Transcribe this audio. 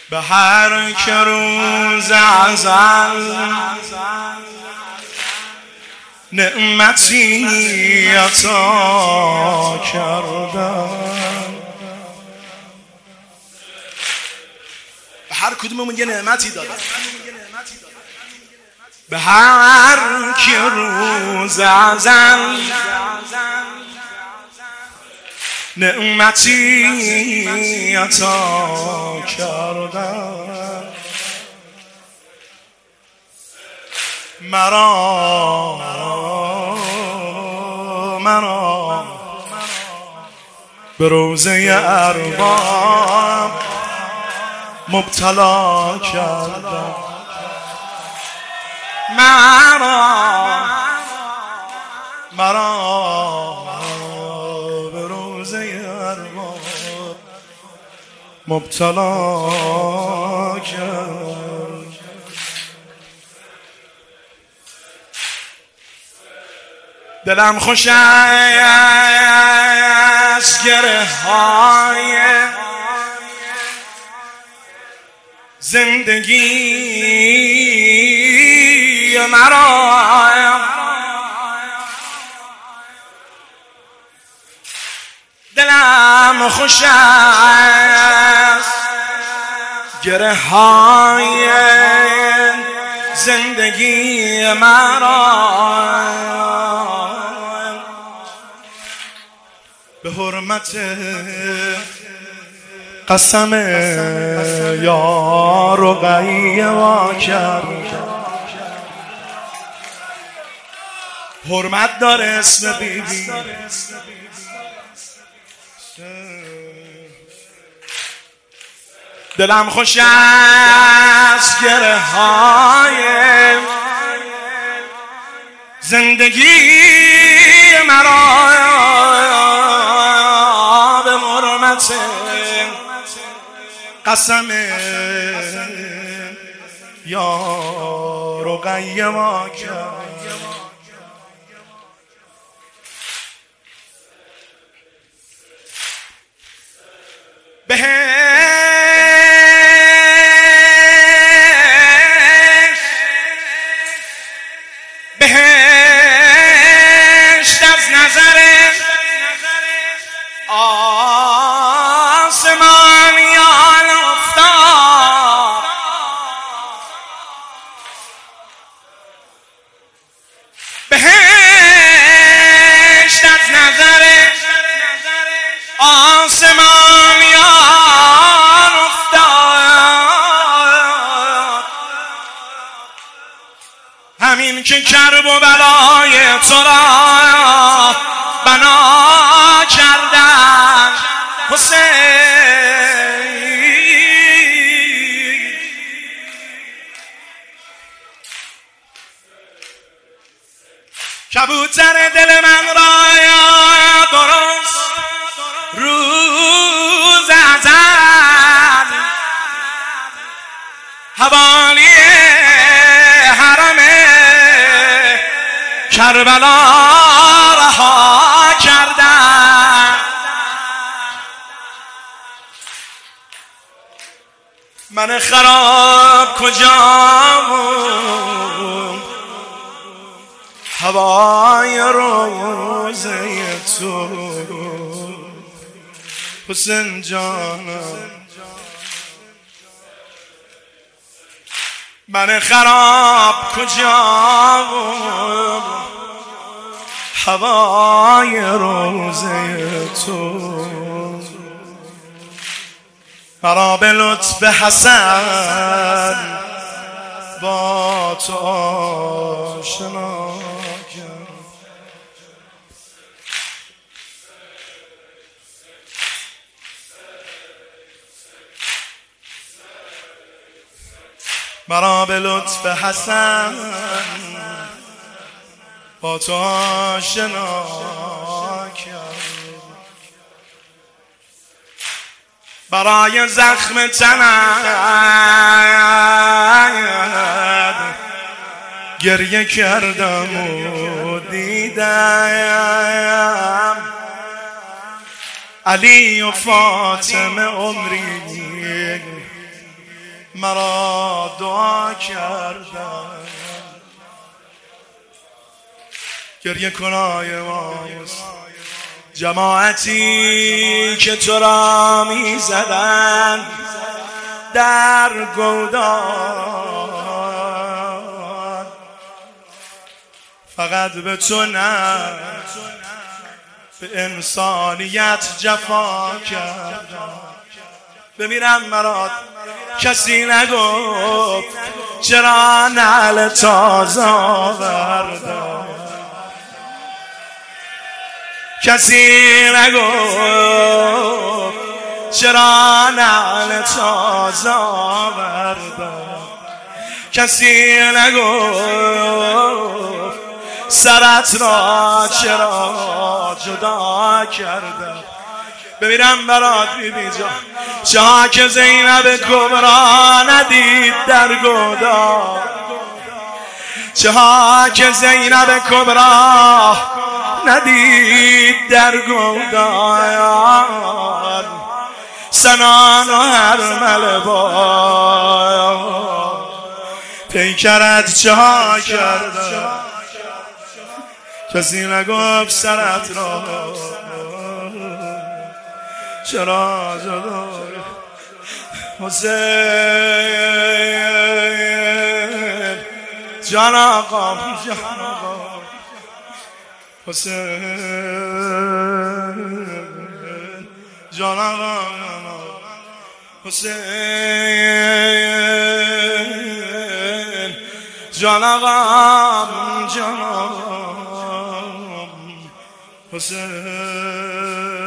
به هر که روز ازل نعمتی عطا کردن. به هر کدوممون یه نعمتی دادن، به هر که روز ازل نعمتی عطا کردن. مرا به روضه ارباب مبتلا کردن. مرا به روضه ارباب مبتلا کرد. دلم خوش از گره های زندگی مرا، دلم خوش از گره های زندگی مرا. به حرمت قسم یا رقیه وا کرد. حرمت داره اسم بیبی. دلم خوش از گره های زندگی مرا، به حرمت قسم یا رقیه وا کرد. بهشت از نظر آسمانیان افتاد، بهشت از نظر آسمانیان افتاد. همین که کرب و بلای تو را بنا کردن حسین، کبوتر دل من را درست روز ازل حوالی حرم کربلا رها کردن. من خراب کجا بود هوای روزه تو حسین جانم. من خراب کجا بود هوای روزه تو. مرا به لطف حسن با تو آشنا کرد. مرا به لطف حسن با تو آشنا کرد. برای زخم تنت گریه کردم و دیدم علی و فاطمه عمری مرا دعا کردن. گریه کنای ماست جماعتی که تو را می زدن در گودان، فقط به تو نه به انسانیت جفا کردن. بمیرم مراد کسی نگفت چرا نعل تازه آوردم، کسی نگفت چرا نعل تازه آوردم، کسی نگفت سرت را چرا جدا کردم. بمیرم برات بیبی جان، چه که زینب کبرا ندید در گودا، چه که زینب کبرا ندید در گودایان، سنان و هرمل با پیکرت چه کردم، کسی نگفت سرت را چرا جدا. حسین جان آقا، جان آقا، حسین جان آقا، حسین جان آقا، جان آقا، حسین